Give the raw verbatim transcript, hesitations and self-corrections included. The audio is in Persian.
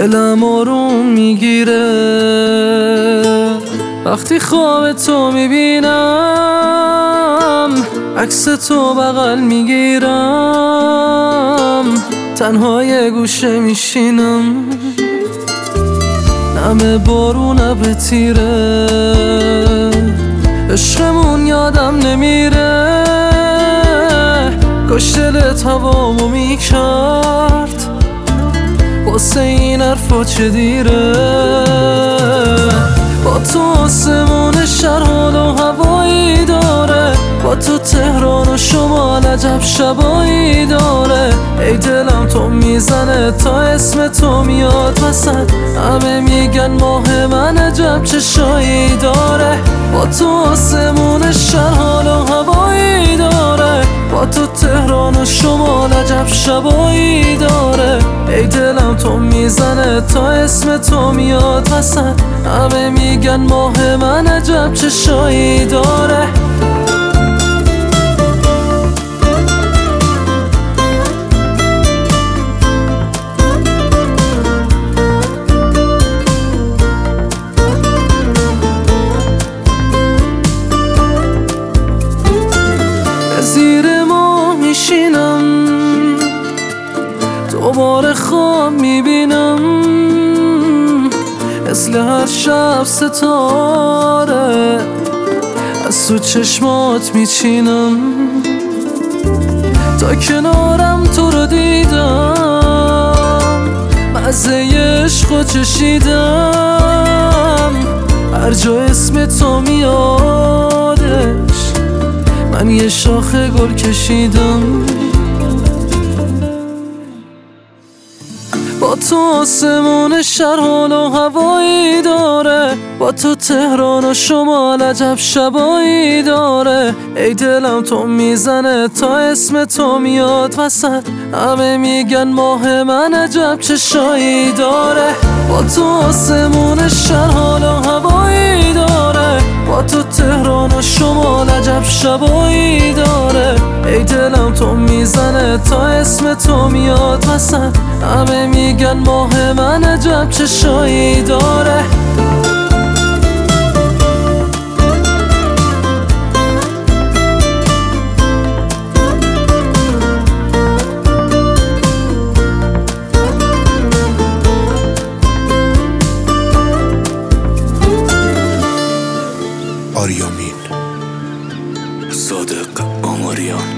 دلم آروم میگیره وقتی خواب تو میبینم، عکس تو بغل میگیرم، تنها یه گوشه میشینم، نم بارون ابر تیره، عشقمون یادم نمیره، کاش دلت هوامو میکرد، واسه این حرفا چه دیره. با تو آسمون شهر حال و هوایی داره، با تو تهران و شمال عجب شبایی داره. ای دلم تو میزنه تا اسم تو میاد وسط، همه میگن ماه من عجب چشایی داره. با تو آسمون شهر حال و هوایی داره، با تو تهران و شمال عجب شبایی داره. ای دلم تو میزنه تا اسم تو میاد وسط، همه میگن ماه من عجب چشایی داره. زیر ما میشینم، دوباره خواب میبینم، مثل هر شب ستاره از تو چشمات میچینم. تا کنارم تو رو دیدم، مزه عشقو چشیدم، هر جا اسم تو میادش من یه شاخه گل کشیدم. با تو آسمون شهر حال و هوایی داره، با تو تهران و شمال عجب شبایی داره. ای دلم تو میزنه تا اسم تو میاد وسط، همه میگن ماه من عجب چشایی داره. با تو آسمون شهر حال و هوایی داره، با تو تهران و شمال عجب شبایی داره. ای دلم تو میزنه تا اسم تو میاد وسط، همه میگن ماه من عجب چشایی داره. آریامین صادق آماریان.